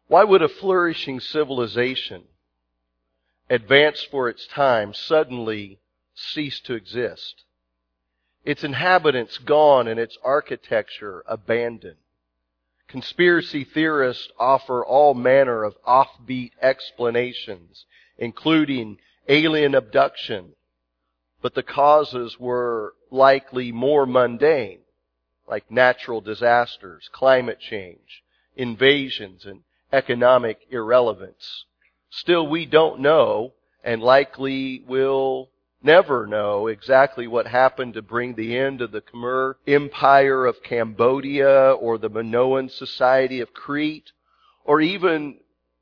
Why would a flourishing civilization, advanced for its time, suddenly cease to exist? Its inhabitants gone and its architecture abandoned. Conspiracy theorists offer all manner of offbeat explanations, including alien abduction, but the causes were likely more mundane, like natural disasters, climate change, invasions, and economic irrelevance. Still, we don't know, and likely will never know exactly what happened to bring the end of the Khmer Empire of Cambodia or the Minoan Society of Crete, or even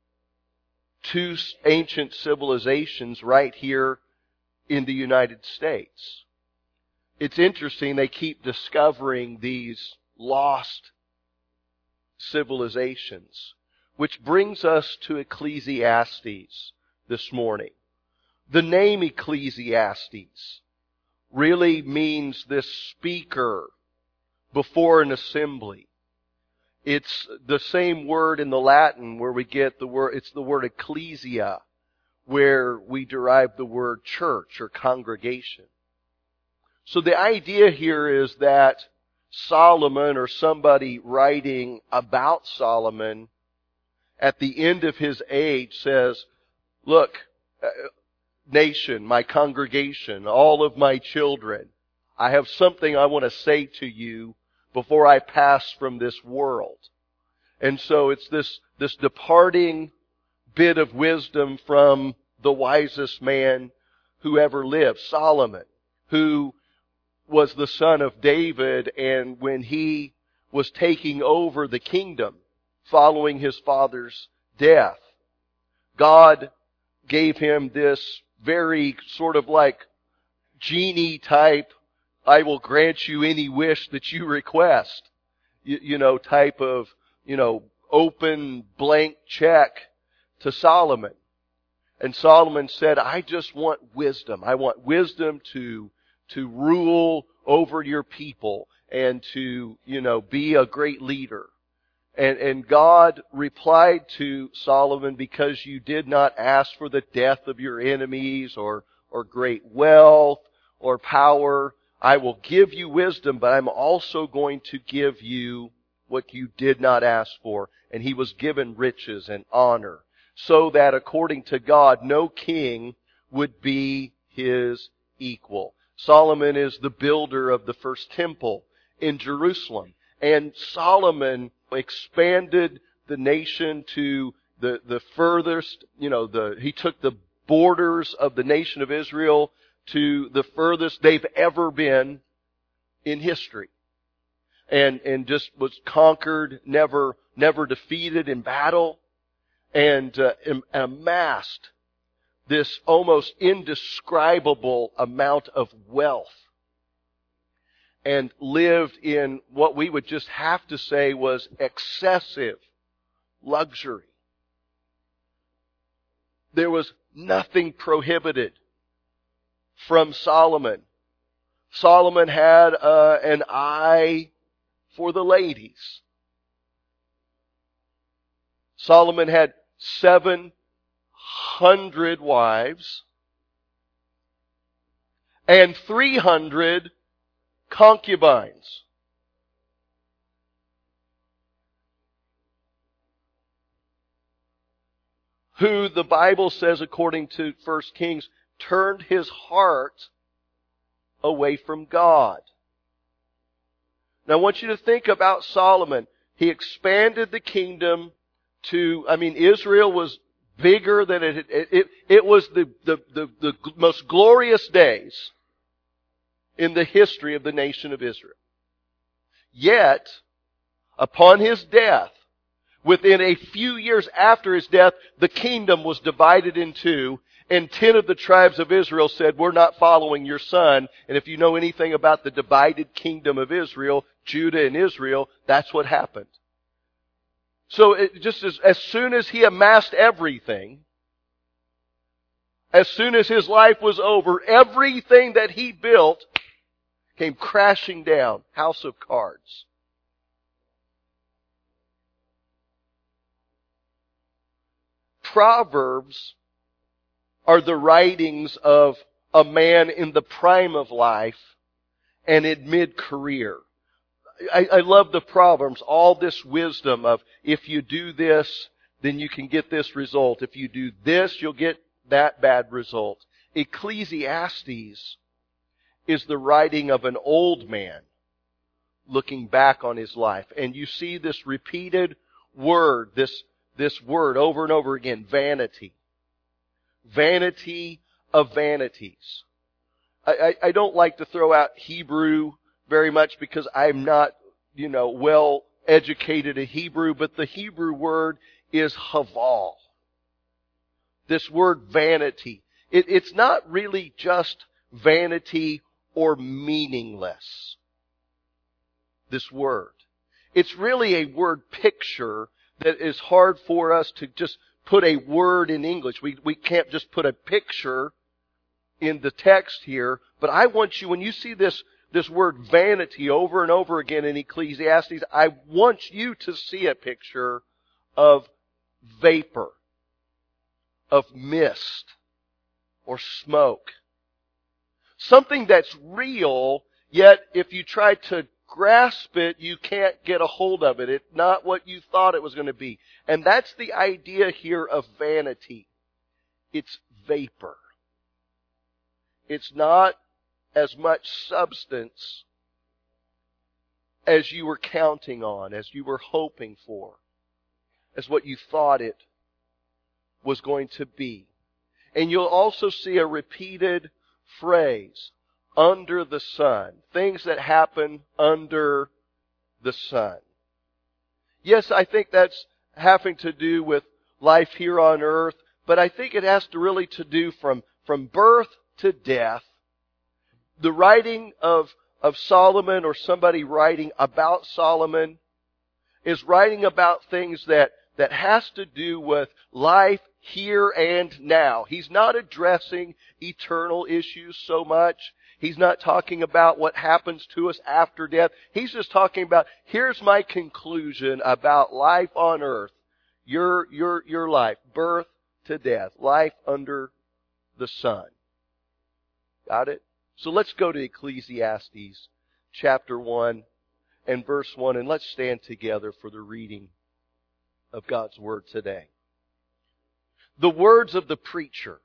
two ancient civilizations right here in the United States. It's interesting, they keep discovering these lost civilizations, which brings us to Ecclesiastes this morning. The name Ecclesiastes really means this speaker before an assembly. It's the same word in the Latin where we get the word, it's the word ecclesia, where we derive the word church or congregation. So the idea here is that Solomon, or somebody writing about Solomon at the end of his age, says, look, nation, my congregation, all of my children, I have something I want to say to you before I pass from this world. And so it's this departing bit of wisdom from the wisest man who ever lived, Solomon, who was the son of David, and when he was taking over the kingdom following his father's death, God gave him this very sort of like genie type, I will grant you any wish that you request, type of, open blank check to Solomon. And Solomon said, I just want wisdom. I want wisdom to rule over your people and to, be a great leader. And God replied to Solomon, because you did not ask for the death of your enemies or great wealth or power, I will give you wisdom, but I'm also going to give you what you did not ask for. And he was given riches and honor, so that according to God, no king would be his equal. Solomon is the builder of the first temple in Jerusalem. And Solomon expanded the nation to the furthest, he took the borders of the nation of Israel to the furthest they've ever been in history. And just was conquered, never defeated in battle, and amassed this almost indescribable amount of wealth, and lived in what we would just have to say was excessive luxury. There was nothing prohibited from Solomon. Solomon had an eye for the ladies. Solomon had 700 wives and 300 concubines. Who the Bible says, according to 1 Kings, turned his heart away from God. Now I want you to think about Solomon. He expanded the kingdom to, Israel was bigger than it was the most glorious days in the history of the nation of Israel. Yet, upon his death, within a few years after his death, the kingdom was divided in two, and 10 of the tribes of Israel said, we're not following your son. And if you know anything about the divided kingdom of Israel, Judah and Israel, that's what happened. So just as soon as he amassed everything, as soon as his life was over, everything that he built came crashing down. House of cards. Proverbs are the writings of a man in the prime of life and in mid-career. I love the Proverbs, all this wisdom of if you do this, then you can get this result. If you do this, you'll get that bad result. Ecclesiastes is the writing of an old man looking back on his life. And you see this repeated word, this word over and over again, vanity. Vanity of vanities. I don't like to throw out Hebrew very much because I'm not, well educated in Hebrew, but the Hebrew word is haval. This word vanity. It's not really just vanity or meaningless. This word. It's really a word picture that is hard for us to just put a word in English. We can't just put a picture in the text here, but I want you, when you see this word vanity over and over again in Ecclesiastes, I want you to see a picture of vapor, of mist, or smoke. Something that's real, yet if you try to grasp it, you can't get a hold of it. It's not what you thought it was going to be. And that's the idea here of vanity. It's vapor. It's not as much substance as you were counting on, as you were hoping for, as what you thought it was going to be. And you'll also see a repeated phrase, under the sun. Things that happen under the sun. Yes, I think that's having to do with life here on earth, but I think it has to really to do from birth to death. The writing of Solomon, or somebody writing about Solomon, is writing about things that has to do with life here and now. He's not addressing eternal issues so much. He's not talking about what happens to us after death. He's just talking about, here's my conclusion about life on earth. Your life, birth to death, life under the sun. Got it? So let's go to Ecclesiastes chapter 1 and verse 1, and let's stand together for the reading of God's Word today. The words of the preacher,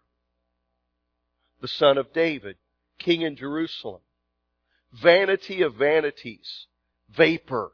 the son of David, king in Jerusalem. Vanity of vanities, vapor,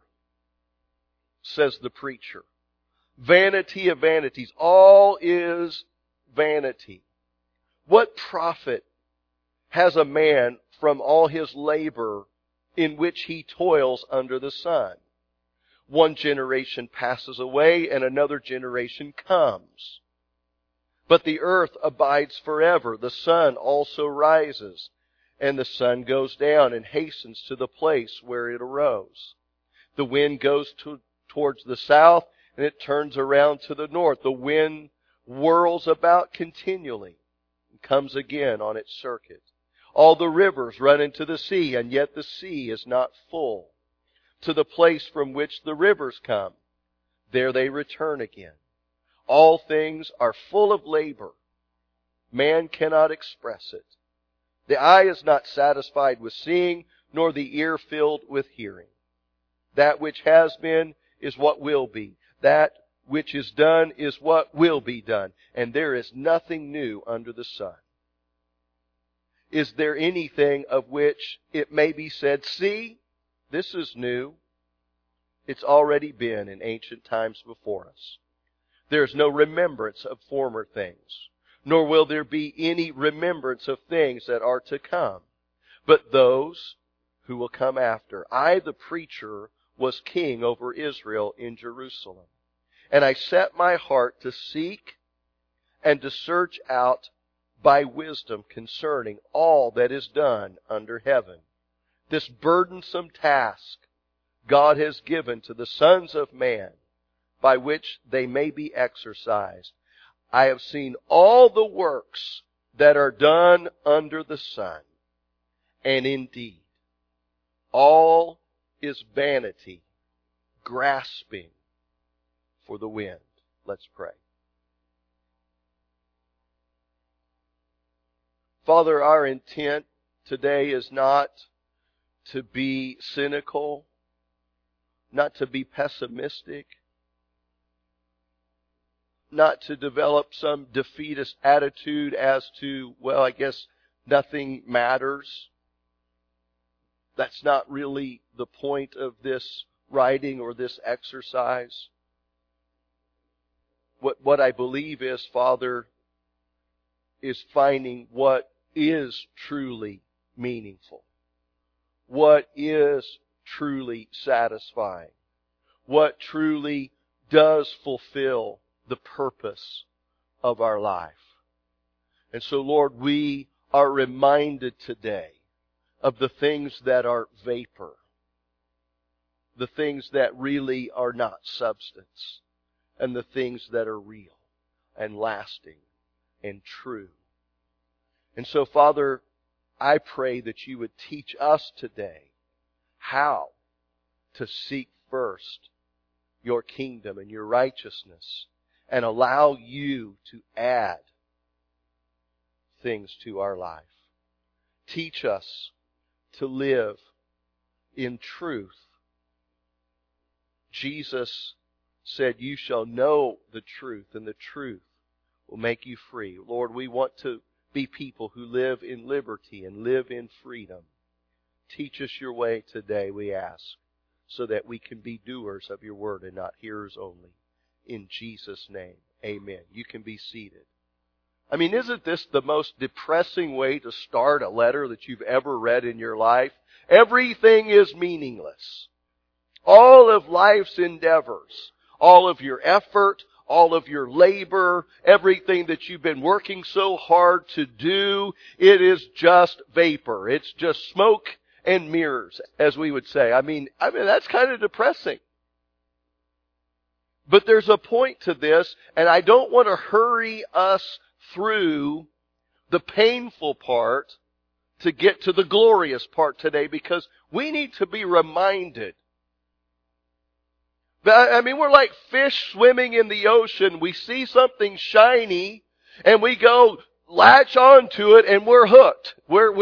says the preacher. Vanity of vanities, all is vanity. What profit has a man from all his labor in which he toils under the sun? One generation passes away and another generation comes. But the earth abides forever. The sun also rises, and the sun goes down and hastens to the place where it arose. The wind goes towards the south, and it turns around to the north. The wind whirls about continually and comes again on its circuit. All the rivers run into the sea, and yet the sea is not full. To the place from which the rivers come, there they return again. All things are full of labor. Man cannot express it. The eye is not satisfied with seeing, nor the ear filled with hearing. That which has been is what will be. That which is done is what will be done. And there is nothing new under the sun. Is there anything of which it may be said, see, this is new? It's already been in ancient times before us. There is no remembrance of former things, nor will there be any remembrance of things that are to come. But those who will come after. I, the preacher, was king over Israel in Jerusalem. And I set my heart to seek and to search out by wisdom concerning all that is done under heaven. This burdensome task God has given to the sons of man, by which they may be exercised. I have seen all the works that are done under the sun, and indeed, all is vanity, grasping for the wind. Let's pray. Father, our intent today is not to be cynical, not to be pessimistic, not to develop some defeatist attitude as to, well, I guess nothing matters. That's not really the point of this writing or this exercise. What I believe is, Father, is finding what is truly meaningful, what is truly satisfying, what truly does fulfill the purpose of our life. And so, Lord, we are reminded today of the things that are vapor, the things that really are not substance, and the things that are real and lasting and true. And so, Father, I pray that you would teach us today how to seek first your kingdom and your righteousness, and allow you to add things to our life. Teach us to live in truth. Jesus said, you shall know the truth, and the truth will make you free. Lord, we want to be people who live in liberty and live in freedom. Teach us your way today, we ask, so that we can be doers of your word and not hearers only. In Jesus' name, amen. You can be seated. I mean, isn't this the most depressing way to start a letter that you've ever read in your life? Everything is meaningless. All of life's endeavors, all of your effort, all of your labor, everything that you've been working so hard to do, it is just vapor. It's just smoke and mirrors, as we would say. I mean, that's kind of depressing. But there's a point to this, and I don't want to hurry us through the painful part to get to the glorious part today, because we need to be reminded. I mean, we're like fish swimming in the ocean. We see something shiny and we go latch onto it and we're hooked.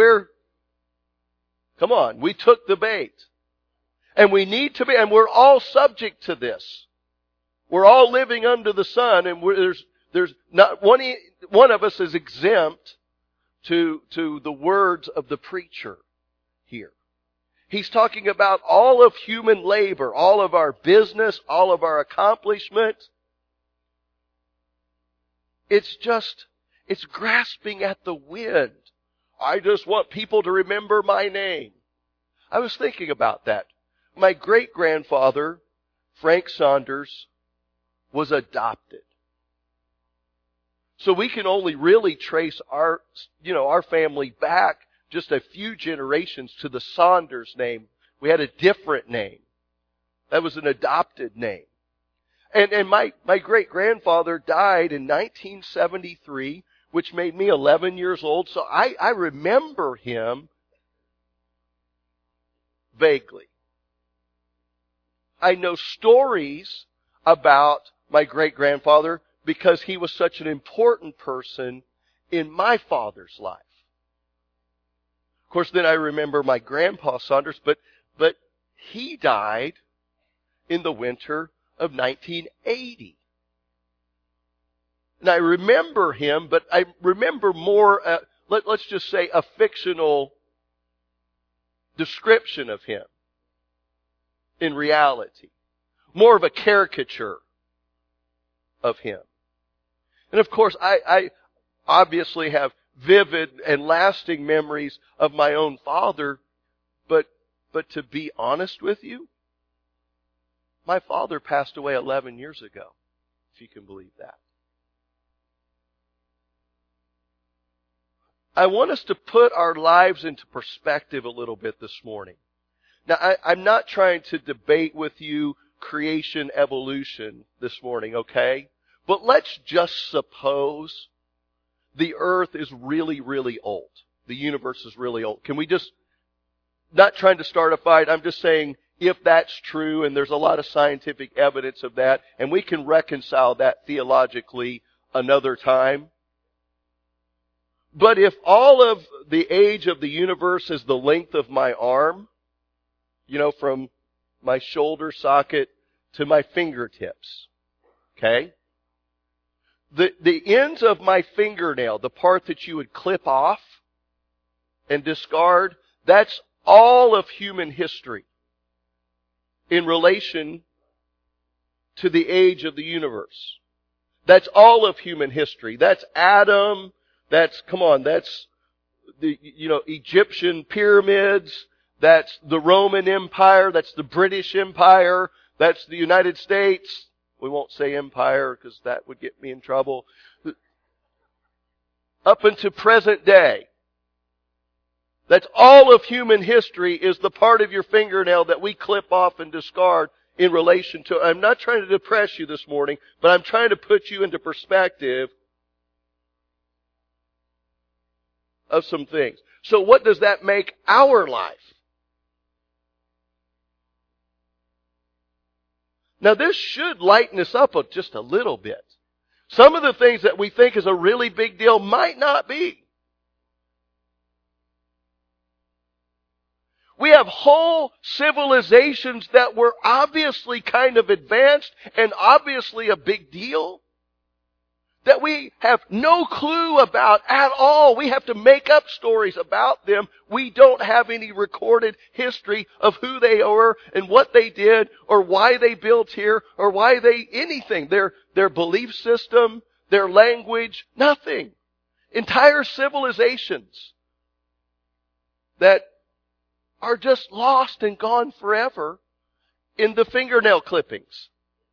Come on, we took the bait. And we need to be, and we're all subject to this. We're all living under the sun, and there's not one of us is exempt to the words of the preacher here. He's talking about all of human labor, all of our business, all of our accomplishment. It's grasping at the wind. I just want people to remember my name. I was thinking about that. My great-grandfather, Frank Saunders, was adopted. So we can only really trace our family back just a few generations to the Saunders name. We had a different name. That was an adopted name. And my great-grandfather died in 1973, which made me 11 years old. So I remember him vaguely. I know stories about my great-grandfather because he was such an important person in my father's life. Of course, then I remember my grandpa Saunders, but he died in the winter of 1980. And I remember him, but I remember more, let's just say a fictional description of him in reality. More of a caricature of him. And of course, I obviously have vivid and lasting memories of my own father, but to be honest with you, my father passed away 11 years ago, if you can believe that. I want us to put our lives into perspective a little bit this morning. Now, I'm not trying to debate with you creation evolution this morning, okay? But let's just suppose the earth is really, really old. The universe is really old. Can we just, not trying to start a fight, I'm just saying if that's true, and there's a lot of scientific evidence of that, and we can reconcile that theologically another time. But if all of the age of the universe is the length of my arm, from my shoulder socket to my fingertips, okay? The ends of my fingernail, the part that you would clip off and discard, that's all of human history in relation to the age of the universe. That's all of human history. That's Adam. That's the, Egyptian pyramids. That's the Roman Empire. That's the British Empire. That's the United States. We won't say empire because that would get me in trouble. Up until present day. That's all of human history is the part of your fingernail that we clip off and discard in relation to. I'm not trying to depress you this morning, but I'm trying to put you into perspective of some things. So what does that make our life? Now this should lighten us up just a little bit. Some of the things that we think is a really big deal might not be. We have whole civilizations that were obviously kind of advanced and obviously a big deal that we have no clue about at all. We have to make up stories about them. We don't have any recorded history of who they were and what they did or why they built here or why they anything. Their belief system, their language, nothing. Entire civilizations that are just lost and gone forever in the fingernail clippings.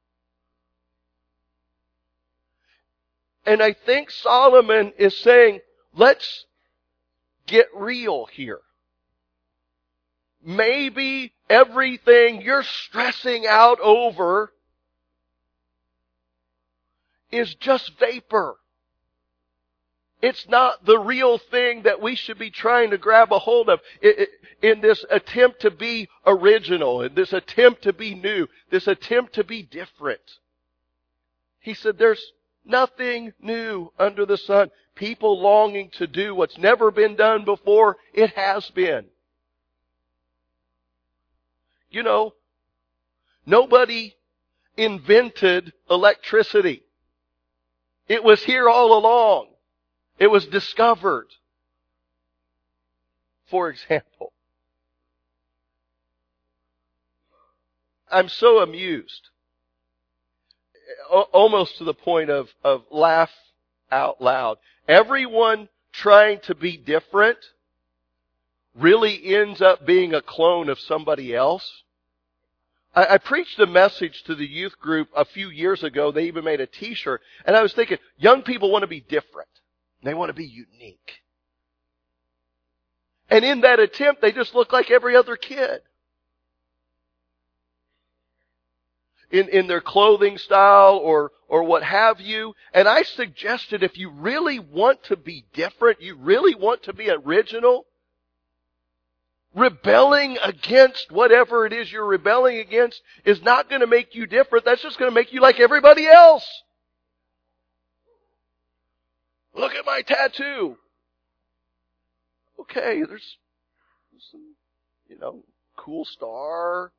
And I think Solomon is saying, let's get real here. Maybe everything you're stressing out over is just vapor. It's not the real thing that we should be trying to grab a hold of in this attempt to be original, in this attempt to be new, this attempt to be different. He said there's nothing new under the sun. People longing to do what's never been done before, it has been. Nobody invented electricity. It was here all along. It was discovered. For example, I'm so amused, almost to the point of laugh out loud. Everyone trying to be different really ends up being a clone of somebody else. I preached a message to the youth group a few years ago. They even made a t-shirt. And I was thinking, young people want to be different. They want to be unique. And in that attempt, they just look like every other kid. In their clothing style or what have you. And I suggested if you really want to be different, you really want to be original, rebelling against whatever it is you're rebelling against is not going to make you different. That's just going to make you like everybody else. Look at my tattoo. Okay, there's some, cool star,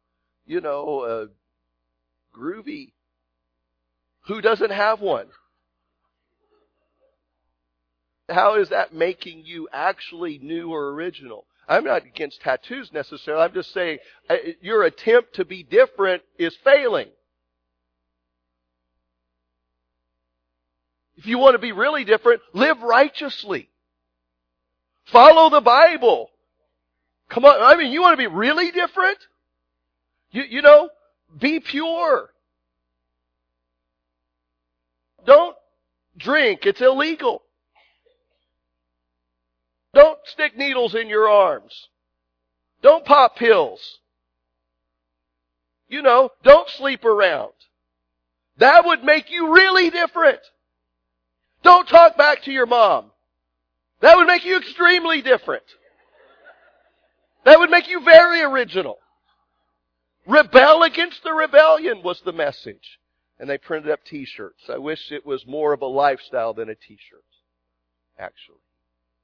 groovy. Who doesn't have one? How is that making you actually new or original? I'm not against tattoos necessarily. I'm just saying your attempt to be different is failing. If you want to be really different, live righteously. Follow the Bible. Come on, you want to be really different? Be pure. Don't drink. It's illegal. Don't stick needles in your arms. Don't pop pills. Don't sleep around. That would make you really different. Don't talk back to your mom. That would make you extremely different. That would make you very original. Rebel against the rebellion was the message. And they printed up t-shirts. I wish it was more of a lifestyle than a t-shirt, actually.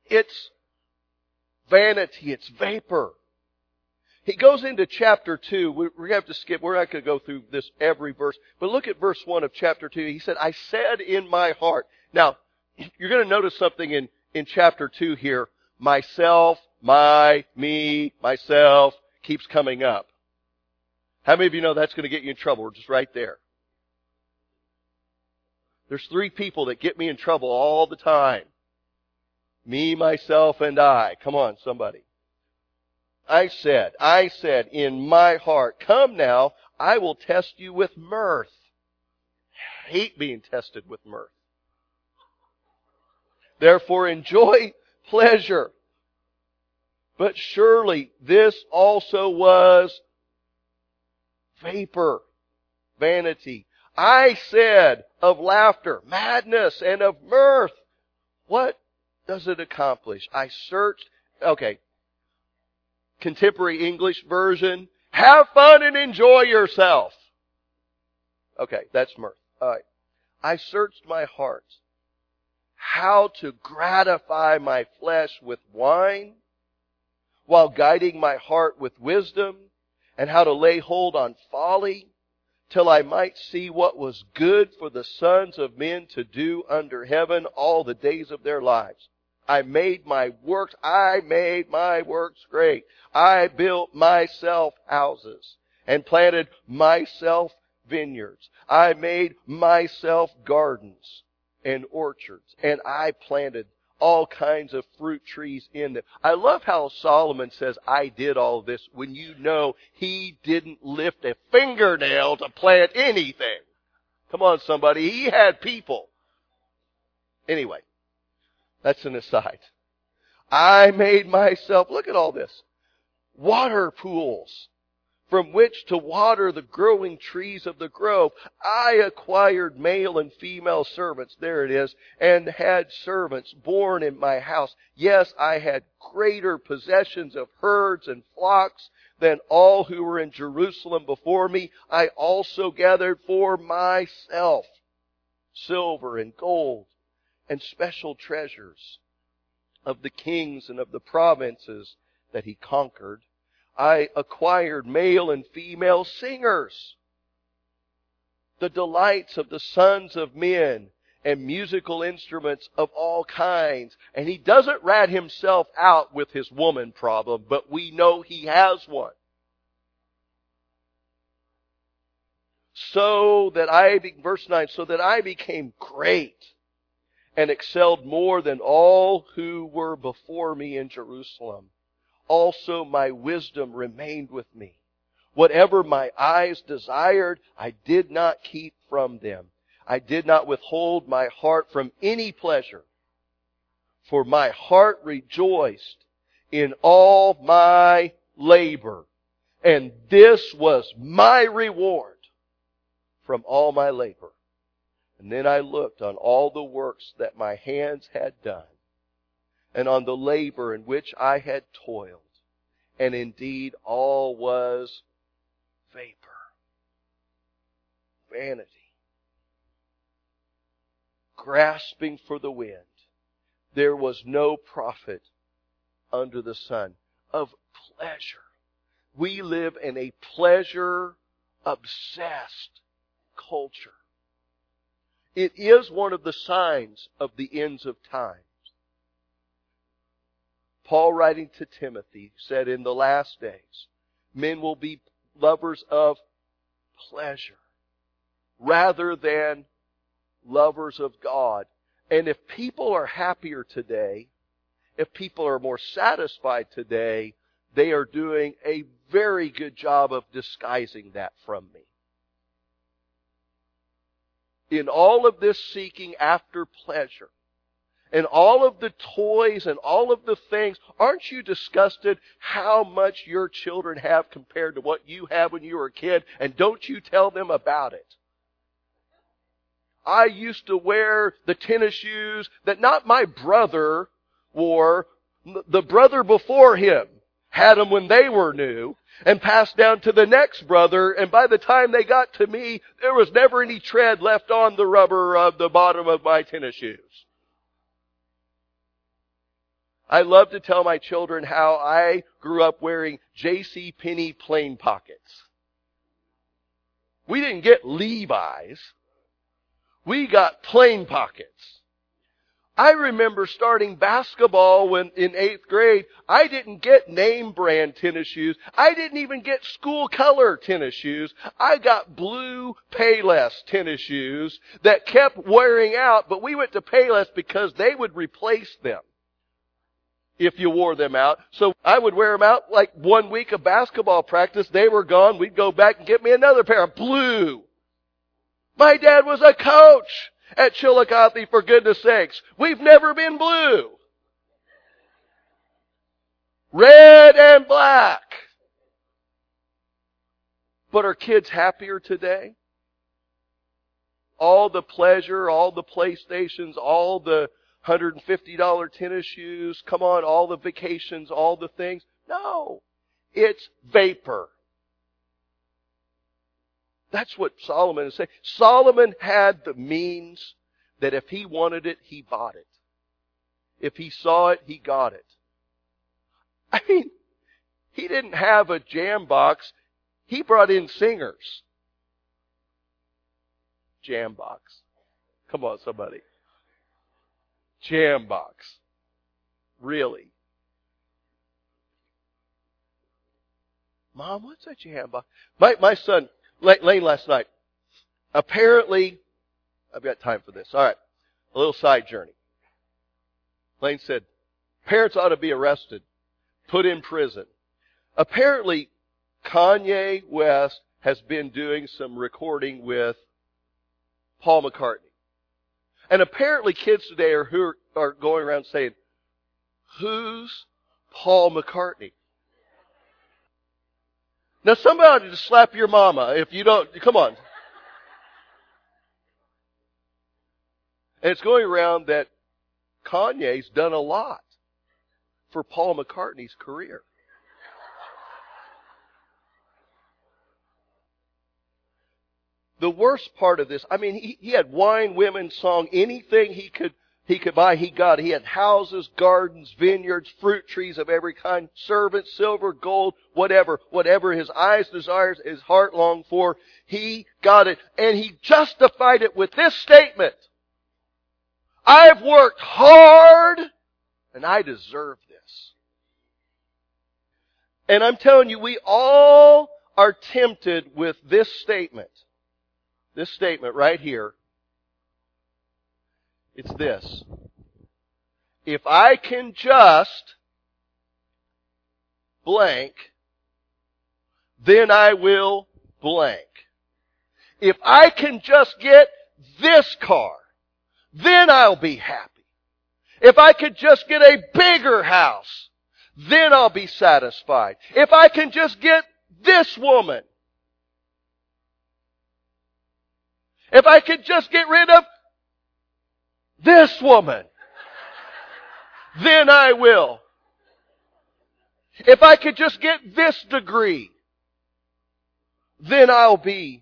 It's vanity. It's vapor. He goes into chapter 2. We're going to have to skip. We're not going to go through this every verse. But look at verse 1 of chapter 2. He said, I said in my heart. Now, you're going to notice something in chapter 2 here. Myself, me, myself keeps coming up. How many of you know that's going to get you in trouble? We're just right there. There's 3 people that get me in trouble all the time. Me, myself, and I. Come on, somebody. I said in my heart, come now, I will test you with mirth. I hate being tested with mirth. Therefore enjoy pleasure. But surely this also was vapor, vanity. I said of laughter, madness, and of mirth. What does it accomplish? I searched, okay, Contemporary English version, have fun and enjoy yourself. Okay, that's mirth. All right. I searched my heart, how to gratify my flesh with wine, while guiding my heart with wisdom, and how to lay hold on folly, till I might see what was good for the sons of men to do under heaven all the days of their lives. I made my works great. I built myself houses and planted myself vineyards. I made myself gardens and orchards, and I planted all kinds of fruit trees in them. I love how Solomon says, I did all of this, when you know he didn't lift a fingernail to plant anything. Come on, somebody. He had people. Anyway, that's an aside. I made myself, look at all this, water pools from which to water the growing trees of the grove. I acquired male and female servants, there it is, and had servants born in my house. Yes, I had greater possessions of herds and flocks than all who were in Jerusalem before me. I also gathered for myself silver and gold and special treasures of the kings and of the provinces that he conquered. I acquired male and female singers, the delights of the sons of men, and musical instruments of all kinds. And he doesn't rat himself out with his woman problem, but we know he has one. Verse 9, so that I became great and excelled more than all who were before me in Jerusalem. Also my wisdom remained with me. Whatever my eyes desired, I did not keep from them. I did not withhold my heart from any pleasure, for my heart rejoiced in all my labor, and this was my reward from all my labor. And then I looked on all the works that my hands had done, and on the labor in which I had toiled. And indeed, all was vapor, vanity, grasping for the wind. There was no profit under the sun. Of pleasure. We live in a pleasure-obsessed culture. It is one of the signs of the ends of time. Paul, writing to Timothy, said in the last days, men will be lovers of pleasure rather than lovers of God. And if people are happier today, if people are more satisfied today, they are doing a very good job of disguising that from me. In all of this seeking after pleasure, and all of the toys and all of the things, aren't you disgusted how much your children have compared to what you had when you were a kid? And don't you tell them about it? I used to wear the tennis shoes that not my brother wore. The brother before him had them when they were new and passed down to the next brother. And by the time they got to me, there was never any tread left on the rubber of the bottom of my tennis shoes. I love to tell my children how I grew up wearing J.C. Penney plain pockets. We didn't get Levi's. We got plain pockets. I remember starting basketball when in 8th grade, I didn't get name brand tennis shoes. I didn't even get school color tennis shoes. I got blue Payless tennis shoes that kept wearing out, but we went to Payless because they would replace them if you wore them out. So I would wear them out like 1 week of basketball practice. They were gone. We'd go back and get me another pair of blue. My dad was a coach at Chillicothe, for goodness sakes. We've never been blue. Red and black. But are kids happier today? All the pleasure, all the PlayStations, all the $150 tennis shoes, come on, all the vacations, all the things. No, it's vapor. That's what Solomon is saying. Solomon had the means that if he wanted it, he bought it. If he saw it, he got it. I mean, he didn't have a jam box. He brought in singers. Jam box. Come on, somebody. Jam box. Really? Mom, what's a jam box? My son, Lane last night, apparently, I've got time for this. All right. A little side journey. Lane said, parents ought to be arrested, put in prison. Apparently, Kanye West has been doing some recording with Paul McCartney. And apparently kids today are going around saying, who's Paul McCartney? Now somebody to slap your mama if you don't, come on. And it's going around that Kanye's done a lot for Paul McCartney's career. The worst part of this, I mean, he had wine, women, song, anything he could buy, he got. He had houses, gardens, vineyards, fruit trees of every kind, servants, silver, gold, whatever his eyes desired, his heart longed for, he got it. And he justified it with this statement: I've worked hard and I deserve this. And I'm telling you, we all are tempted with this statement. This statement right here. It's this: if I can just blank, then I will blank. If I can just get this car, then I'll be happy. If I could just get a bigger house, then I'll be satisfied. If I can just get this woman, if I could just get rid of this woman, then I will. If I could just get this degree, then I'll be.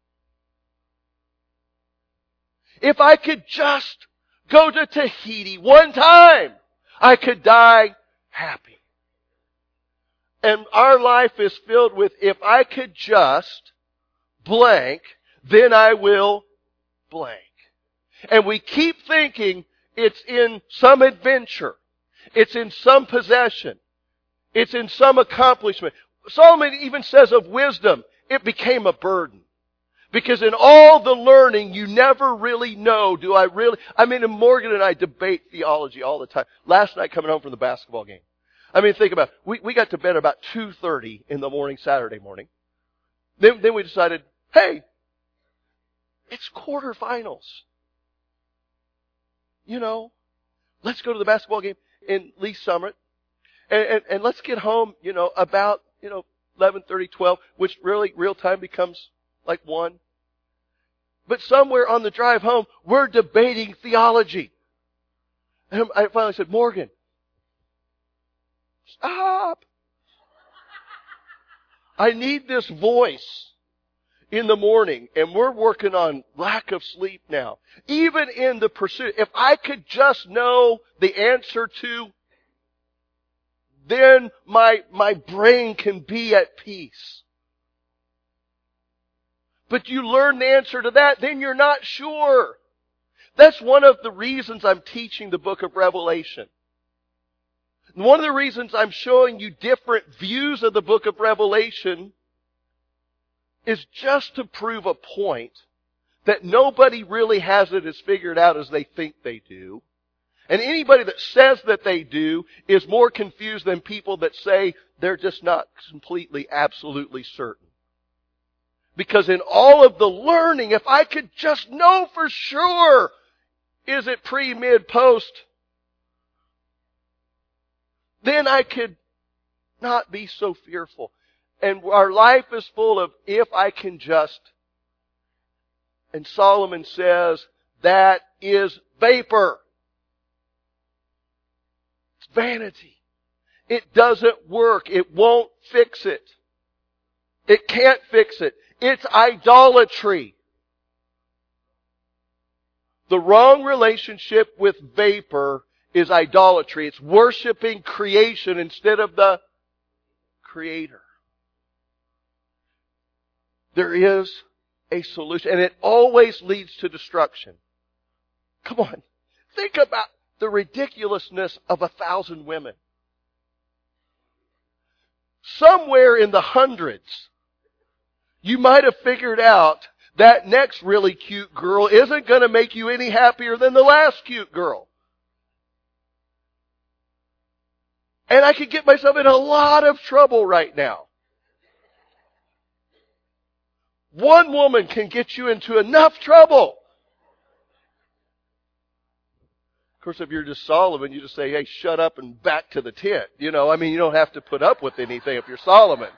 If I could just go to Tahiti one time, I could die happy. And our life is filled with, if I could just blank, then I will blank. And we keep thinking it's in some adventure. It's in some possession. It's in some accomplishment. Solomon even says of wisdom, it became a burden. Because in all the learning, you never really know, and Morgan and I debate theology all the time. Last night coming home from the basketball game. Think about it. We got to bed about 2:30 in the morning, Saturday morning. Then we decided, hey, it's quarterfinals. Let's go to the basketball game in Lee Summit. And let's get home, about, 11:30, 12, which really real time becomes like 1. But somewhere on the drive home, we're debating theology. And I finally said, Morgan, stop. I need this voice in the morning, and we're working on lack of sleep now. Even in the pursuit, if I could just know the answer to then my brain can be at peace. But you learn the answer to that, then you're not sure. That's one of the reasons I'm teaching the book of Revelation. One of the reasons I'm showing you different views of the book of Revelation is just to prove a point that nobody really has it as figured out as they think they do. And anybody that says that they do is more confused than people that say they're just not completely, absolutely certain. Because in all of the learning, if I could just know for sure, is it pre, mid, post, then I could not be so fearful. And our life is full of, if I can just. And Solomon says, that is vapor. It's vanity. It doesn't work. It won't fix it. It can't fix it. It's idolatry. The wrong relationship with vapor is idolatry. It's worshiping creation instead of the Creator. There is a solution, and it always leads to destruction. Come on. Think about the ridiculousness of 1,000 women. Somewhere in the hundreds, you might have figured out that next really cute girl isn't going to make you any happier than the last cute girl. And I could get myself in a lot of trouble right now. One woman can get you into enough trouble. Of course, if you're just Solomon, you just say, hey, shut up and back to the tent. You don't have to put up with anything if you're Solomon.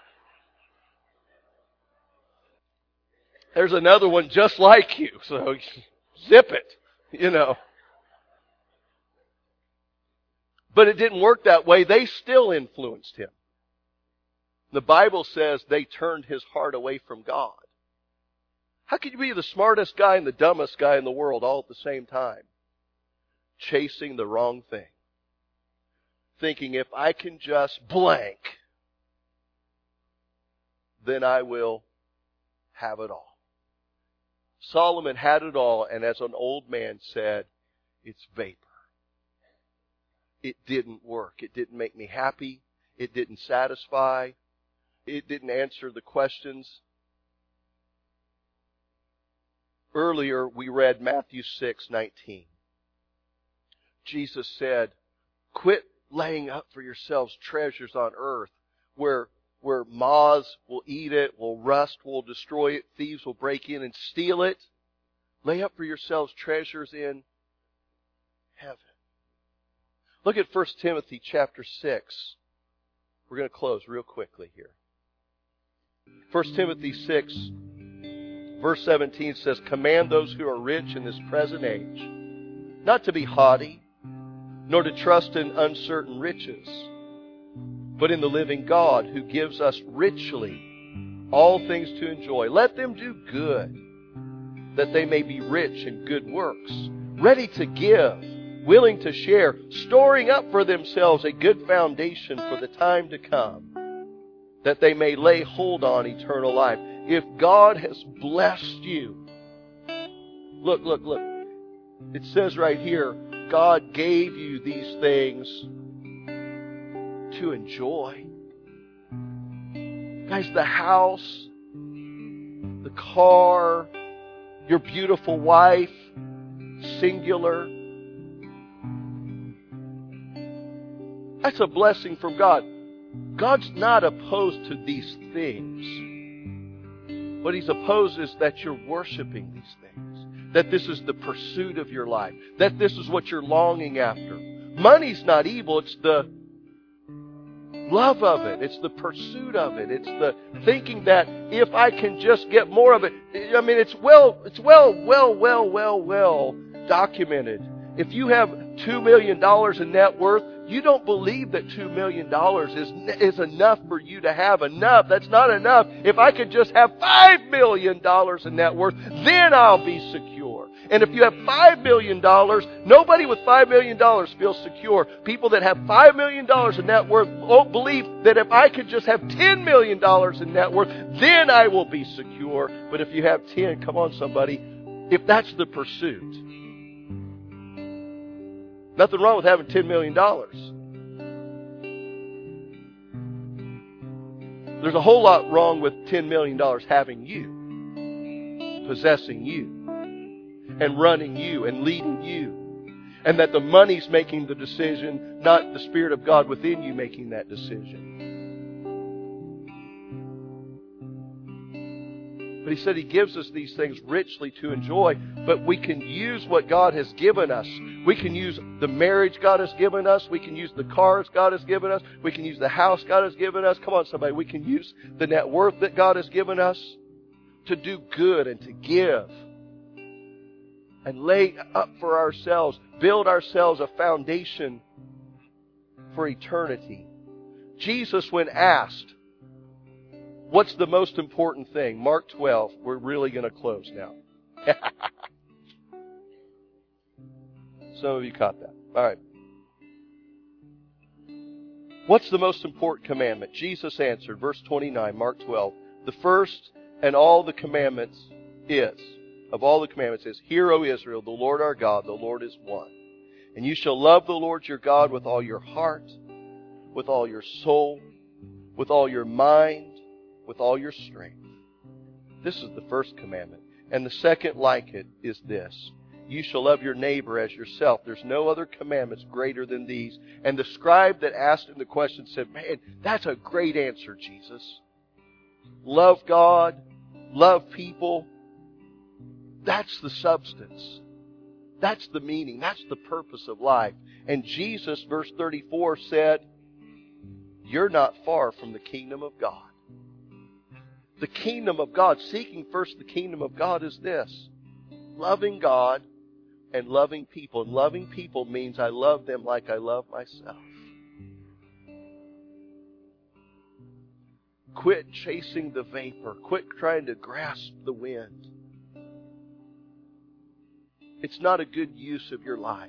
There's another one just like you, so zip it, But it didn't work that way. They still influenced him. The Bible says they turned his heart away from God. How could you be the smartest guy and the dumbest guy in the world all at the same time? Chasing the wrong thing. Thinking if I can just blank, then I will have it all. Solomon had it all, and as an old man said, it's vapor. It didn't work. It didn't make me happy. It didn't satisfy. It didn't answer the questions. Earlier, we read Matthew 6:19. Jesus said, quit laying up for yourselves treasures on earth where moths will eat it, rust will destroy it, thieves will break in and steal it. Lay up for yourselves treasures in heaven. Look at 1 Timothy chapter 6. We're going to close real quickly here. 1 Timothy 6, verse 17 says, command those who are rich in this present age not to be haughty, nor to trust in uncertain riches, but in the living God who gives us richly all things to enjoy. Let them do good, that they may be rich in good works, ready to give, willing to share, storing up for themselves a good foundation for the time to come, that they may lay hold on eternal life. If God has blessed you, look. It says right here, God gave you these things to enjoy. Guys, the house, the car, your beautiful wife, singular. That's a blessing from God. God's not opposed to these things. What He's opposed is that you're worshiping these things. That this is the pursuit of your life. That this is what you're longing after. Money's not evil. It's the love of it. It's the pursuit of it. It's the thinking that if I can just get more of it. I mean, it's well documented. If you have $2 million in net worth, you don't believe that $2 million is enough for you to have enough. That's not enough. If I could just have $5 million in net worth, then I'll be secure. And if you have $5 million, nobody with $5 million feels secure. People that have $5 million in net worth won't believe that if I could just have $10 million in net worth, then I will be secure. But if you have 10, come on somebody, if that's the pursuit. Nothing wrong with having $10 million. There's a whole lot wrong with $10 million having you, possessing you, and running you, and leading you. And that the money's making the decision, not the Spirit of God within you making that decision. But He said He gives us these things richly to enjoy, but we can use what God has given us. We can use the marriage God has given us. We can use the cars God has given us. We can use the house God has given us. Come on, somebody. We can use the net worth that God has given us to do good and to give. And lay up for ourselves, build ourselves a foundation for eternity. Jesus, when asked, what's the most important thing? Mark 12. We're really going to close now. Some of you caught that. All right. What's the most important commandment? Jesus answered, verse 29, Mark 12. The first and all the commandments is, of all the commandments is, Hear, O Israel, the Lord our God, the Lord is one. And you shall love the Lord your God with all your heart, with all your soul, with all your mind, with all your strength. This is the first commandment. And the second like it is this. You shall love your neighbor as yourself. There's no other commandments greater than these. And the scribe that asked him the question said, man, that's a great answer, Jesus. Love God, love people. That's the substance. That's the meaning. That's the purpose of life. And Jesus, verse 34, said, you're not far from the kingdom of God. The kingdom of God, seeking first the kingdom of God is this. Loving God and loving people. And loving people means I love them like I love myself. Quit chasing the vapor. Quit trying to grasp the wind. It's not a good use of your life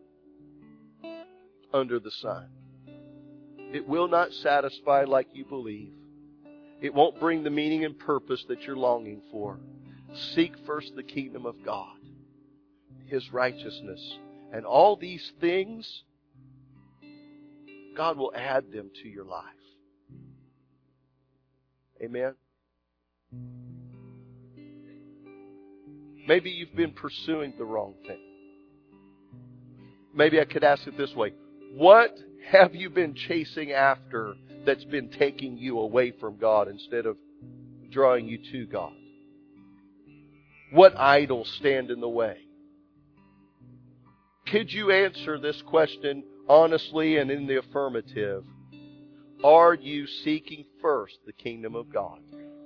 under the sun. It will not satisfy like you believe. It won't bring the meaning and purpose that you're longing for. Seek first the kingdom of God, His righteousness, and all these things, God will add them to your life. Amen? Maybe you've been pursuing the wrong thing. Maybe I could ask it this way. What have you been chasing after that's been taking you away from God instead of drawing you to God? What idols stand in the way? Could you answer this question honestly and in the affirmative? Are you seeking first the kingdom of God?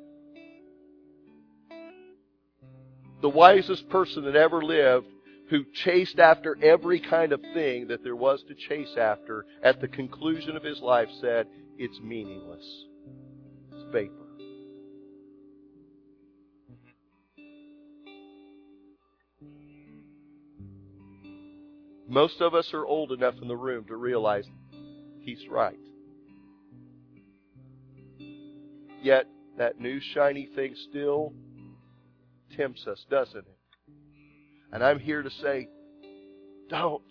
The wisest person that ever lived, who chased after every kind of thing that there was to chase after, at the conclusion of his life said, it's meaningless. It's vapor. Most of us are old enough in the room to realize he's right. Yet, that new shiny thing still tempts us, doesn't it? And I'm here to say, don't.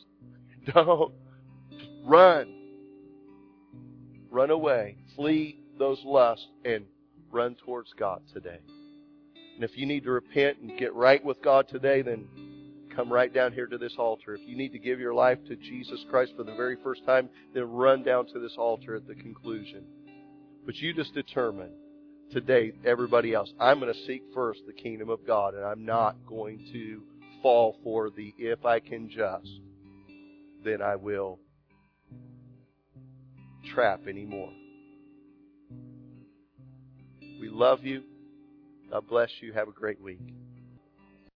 Run. Run away. Flee those lusts and run towards God today. And if you need to repent and get right with God today, then come right down here to this altar. If you need to give your life to Jesus Christ for the very first time, then run down to this altar at the conclusion. But you just determine today, everybody else, I'm going to seek first the kingdom of God, and I'm not going to fall for the if I can just, then I will trap anymore. We love you. God bless you. Have a great week.